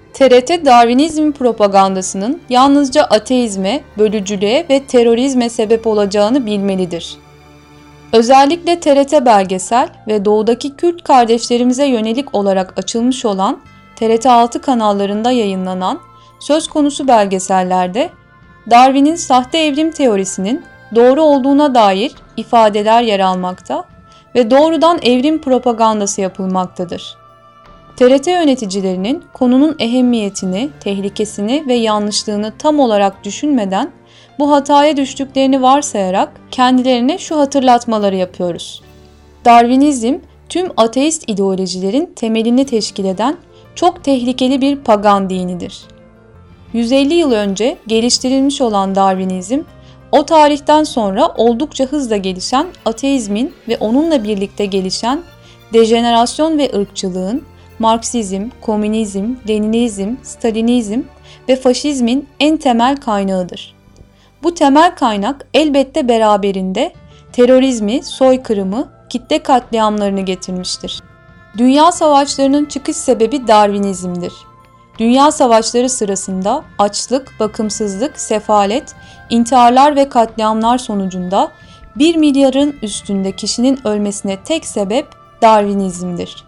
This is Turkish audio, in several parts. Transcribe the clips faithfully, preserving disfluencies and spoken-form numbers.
T R T Darwinizm propagandasının yalnızca ateizme, bölücülüğe ve terörizme sebep olacağını bilmelidir. Özellikle T R T Belgesel ve doğudaki Kürt kardeşlerimize yönelik olarak açılmış olan T R T altı kanallarında yayınlanan söz konusu belgesellerde Darwin'in sahte evrim teorisinin doğru olduğuna dair ifadeler yer almakta ve doğrudan evrim propagandası yapılmaktadır. T R T yöneticilerinin konunun ehemmiyetini, tehlikesini ve yanlışlığını tam olarak düşünmeden bu hataya düştüklerini varsayarak kendilerine şu hatırlatmaları yapıyoruz. Darwinizm, tüm ateist ideolojilerin temelini teşkil eden çok tehlikeli bir pagan dinidir. yüz elli yıl önce geliştirilmiş olan Darwinizm, o tarihten sonra oldukça hızla gelişen ateizmin ve onunla birlikte gelişen dejenerasyon ve ırkçılığın, Marksizm, Komünizm, Leninizm, Stalinizm ve Faşizmin en temel kaynağıdır. Bu temel kaynak elbette beraberinde terörizmi, soykırımı, kitle katliamlarını getirmiştir. Dünya savaşlarının çıkış sebebi Darwinizm'dir. Dünya savaşları sırasında açlık, bakımsızlık, sefalet, intiharlar ve katliamlar sonucunda bir milyarın üstünde kişinin ölmesine tek sebep Darwinizm'dir.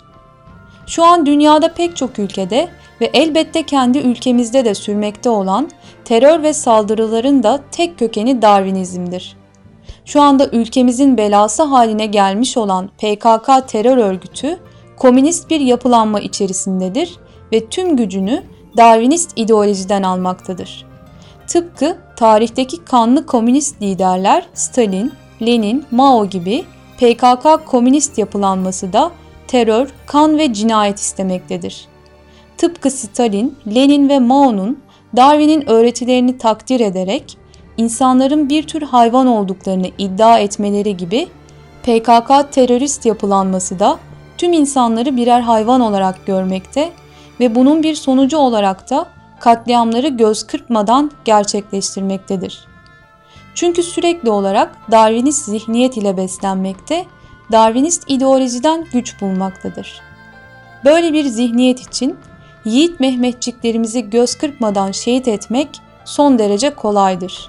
Şu an dünyada pek çok ülkede ve elbette kendi ülkemizde de sürmekte olan terör ve saldırıların da tek kökeni Darwinizm'dir. Şu anda ülkemizin belası haline gelmiş olan P K K terör örgütü komünist bir yapılanma içerisindedir ve tüm gücünü Darwinist ideolojiden almaktadır. Tıpkı tarihteki kanlı komünist liderler Stalin, Lenin, Mao gibi P K K komünist yapılanması da terör, kan ve cinayet istemektedir. Tıpkı Stalin, Lenin ve Mao'nun Darwin'in öğretilerini takdir ederek insanların bir tür hayvan olduklarını iddia etmeleri gibi P K K terörist yapılanması da tüm insanları birer hayvan olarak görmekte ve bunun bir sonucu olarak da katliamları göz kırpmadan gerçekleştirmektedir. Çünkü sürekli olarak Darwinist zihniyet ile beslenmekte, Darwinist ideolojiden güç bulmaktadır. Böyle bir zihniyet için yiğit Mehmetçiklerimizi göz kırpmadan şehit etmek son derece kolaydır.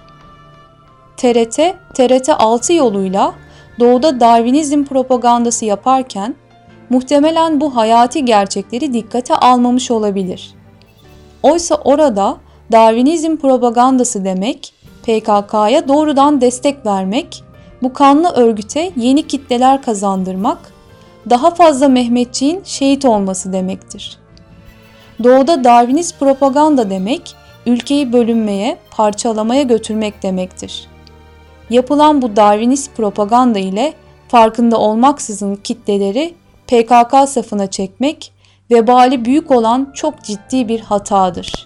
T R T, T R T altı yoluyla doğuda Darwinizm propagandası yaparken muhtemelen bu hayati gerçekleri dikkate almamış olabilir. Oysa orada Darwinizm propagandası demek, P K K'ya doğrudan destek vermek, bu kanlı örgüte yeni kitleler kazandırmak, daha fazla Mehmetçiğin şehit olması demektir. Doğuda Darwinist propaganda demek, ülkeyi bölünmeye, parçalamaya götürmek demektir. Yapılan bu Darwinist propaganda ile farkında olmaksızın kitleleri P K K safına çekmek, vebali büyük olan çok ciddi bir hatadır.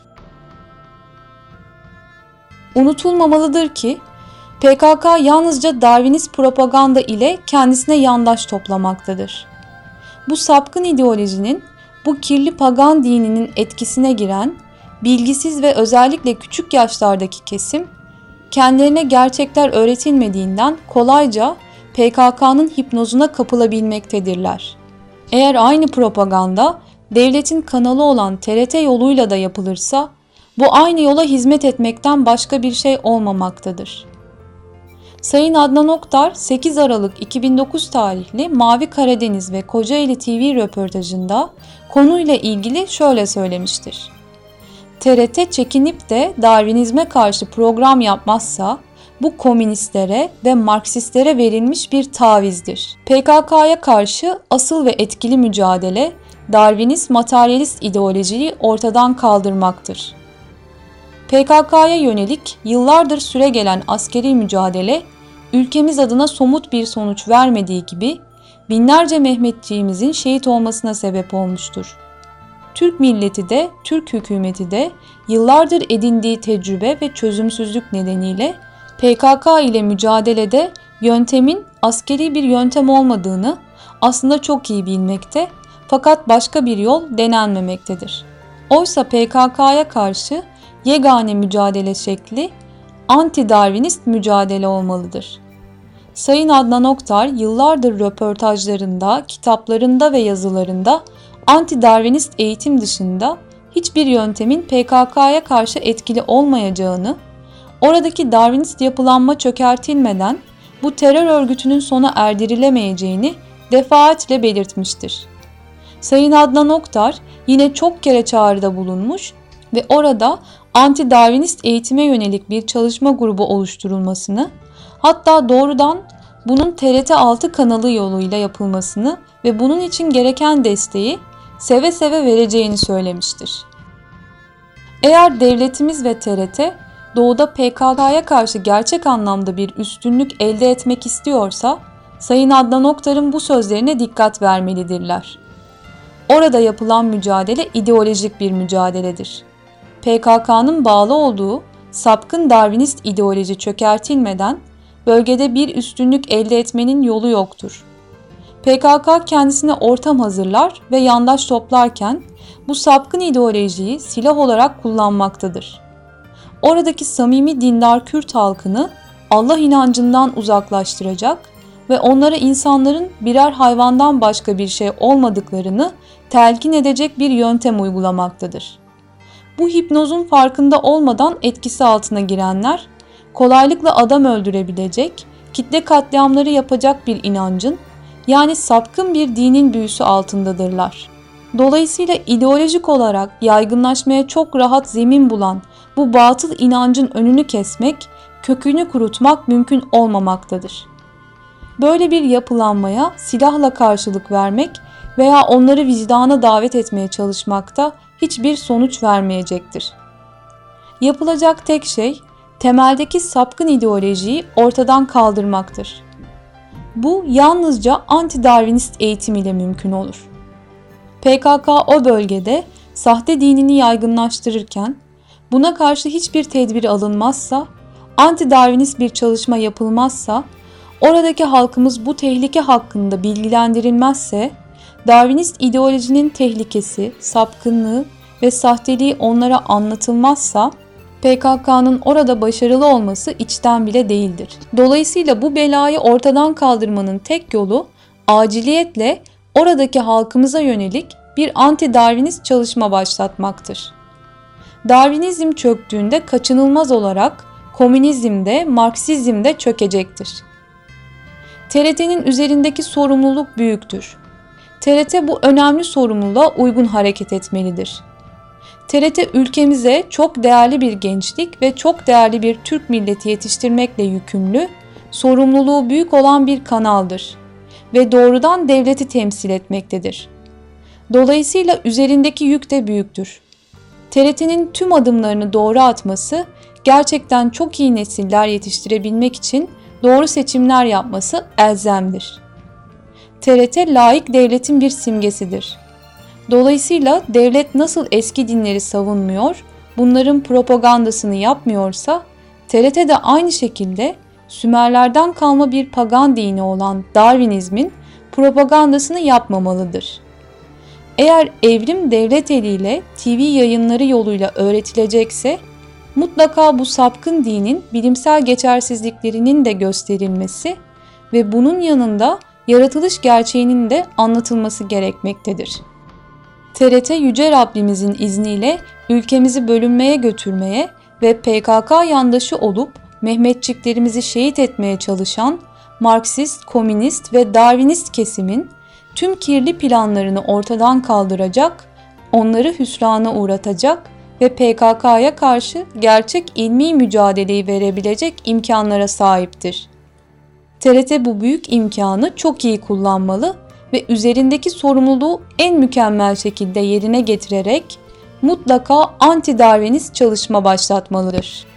Unutulmamalıdır ki, P K K yalnızca Darwinist propaganda ile kendisine yandaş toplamaktadır. Bu sapkın ideolojinin, bu kirli pagan dininin etkisine giren, bilgisiz ve özellikle küçük yaşlardaki kesim, kendilerine gerçekler öğretilmediğinden kolayca P K K'nın hipnozuna kapılabilmektedirler. Eğer aynı propaganda devletin kanalı olan T R T yoluyla da yapılırsa, bu aynı yola hizmet etmekten başka bir şey olmamaktadır. Sayın Adnan Oktar sekiz Aralık iki bin dokuz tarihli Mavi Karadeniz ve Kocaeli T V röportajında konuyla ilgili şöyle söylemiştir. T R T çekinip de Darwinizme karşı program yapmazsa bu komünistlere ve Marksistlere verilmiş bir tavizdir. P K K'ya karşı asıl ve etkili mücadele Darwinist materyalist ideolojiyi ortadan kaldırmaktır. P K K'ya yönelik yıllardır süregelen askeri mücadele ülkemiz adına somut bir sonuç vermediği gibi binlerce Mehmetçiğimizin şehit olmasına sebep olmuştur. Türk milleti de, Türk hükümeti de yıllardır edindiği tecrübe ve çözümsüzlük nedeniyle P K K ile mücadelede yöntemin askeri bir yöntem olmadığını aslında çok iyi bilmekte, fakat başka bir yol denenmemektedir. Oysa P K K'ya karşı yegane mücadele şekli anti-Darwinist mücadele olmalıdır. Sayın Adnan Oktar yıllardır röportajlarında, kitaplarında ve yazılarında anti-Darwinist eğitim dışında hiçbir yöntemin P K K'ya karşı etkili olmayacağını, oradaki Darwinist yapılanma çökertilmeden bu terör örgütünün sona erdirilemeyeceğini defaatle belirtmiştir. Sayın Adnan Oktar yine çok kere çağrıda bulunmuş ve orada anti-Darwinist eğitime yönelik bir çalışma grubu oluşturulmasını, hatta doğrudan bunun T R T altı kanalı yoluyla yapılmasını ve bunun için gereken desteği seve seve vereceğini söylemiştir. Eğer devletimiz ve T R T doğuda P K K'ya karşı gerçek anlamda bir üstünlük elde etmek istiyorsa, Sayın Adnan Oktar'ın bu sözlerine dikkat vermelidirler. Orada yapılan mücadele ideolojik bir mücadeledir. P K K'nın bağlı olduğu sapkın Darwinist ideoloji çökertilmeden bölgede bir üstünlük elde etmenin yolu yoktur. P K K kendisine ortam hazırlar ve yandaş toplarken bu sapkın ideolojiyi silah olarak kullanmaktadır. Oradaki samimi dindar Kürt halkını Allah inancından uzaklaştıracak ve onlara insanların birer hayvandan başka bir şey olmadıklarını telkin edecek bir yöntem uygulamaktadır. Bu hipnozun farkında olmadan etkisi altına girenler, kolaylıkla adam öldürebilecek, kitle katliamları yapacak bir inancın, yani sapkın bir dinin büyüsü altındadırlar. Dolayısıyla ideolojik olarak yaygınlaşmaya çok rahat zemin bulan bu batıl inancın önünü kesmek, kökünü kurutmak mümkün olmamaktadır. Böyle bir yapılanmaya silahla karşılık vermek veya onları vicdana davet etmeye çalışmakta hiçbir sonuç vermeyecektir. Yapılacak tek şey, temeldeki sapkın ideolojiyi ortadan kaldırmaktır. Bu yalnızca anti-Darwinist eğitim ile mümkün olur. P K K o bölgede sahte dinini yaygınlaştırırken, buna karşı hiçbir tedbir alınmazsa, anti-Darwinist bir çalışma yapılmazsa, oradaki halkımız bu tehlike hakkında bilgilendirilmezse, Darwinist ideolojinin tehlikesi, sapkınlığı ve sahteliği onlara anlatılmazsa, P K K'nın orada başarılı olması içten bile değildir. Dolayısıyla bu belayı ortadan kaldırmanın tek yolu aciliyetle oradaki halkımıza yönelik bir anti-Darwinist çalışma başlatmaktır. Darwinizm çöktüğünde kaçınılmaz olarak komünizm de Marksizm de çökecektir. T R T'nin üzerindeki sorumluluk büyüktür. T R T bu önemli sorumluluğa uygun hareket etmelidir. T R T ülkemize çok değerli bir gençlik ve çok değerli bir Türk milleti yetiştirmekle yükümlü, sorumluluğu büyük olan bir kanaldır ve doğrudan devleti temsil etmektedir. Dolayısıyla üzerindeki yük de büyüktür. T R T'nin tüm adımlarını doğru atması, gerçekten çok iyi nesiller yetiştirebilmek için doğru seçimler yapması elzemdir. T R T laik devletin bir simgesidir. Dolayısıyla devlet nasıl eski dinleri savunmuyor, bunların propagandasını yapmıyorsa, T R T de aynı şekilde Sümerlerden kalma bir pagan dini olan Darwinizmin propagandasını yapmamalıdır. Eğer evrim devlet eliyle T V yayınları yoluyla öğretilecekse, mutlaka bu sapkın dinin bilimsel geçersizliklerinin de gösterilmesi ve bunun yanında yaratılış gerçeğinin de anlatılması gerekmektedir. T R T Yüce Rabbimizin izniyle ülkemizi bölünmeye götürmeye ve P K K yandaşı olup Mehmetçiklerimizi şehit etmeye çalışan Marksist, komünist ve Darwinist kesimin tüm kirli planlarını ortadan kaldıracak, onları hüsrana uğratacak ve P K K'ya karşı gerçek ilmi mücadeleyi verebilecek imkanlara sahiptir. T R T bu büyük imkanı çok iyi kullanmalı ve üzerindeki sorumluluğu en mükemmel şekilde yerine getirerek mutlaka anti-Darwinist çalışma başlatmalıdır.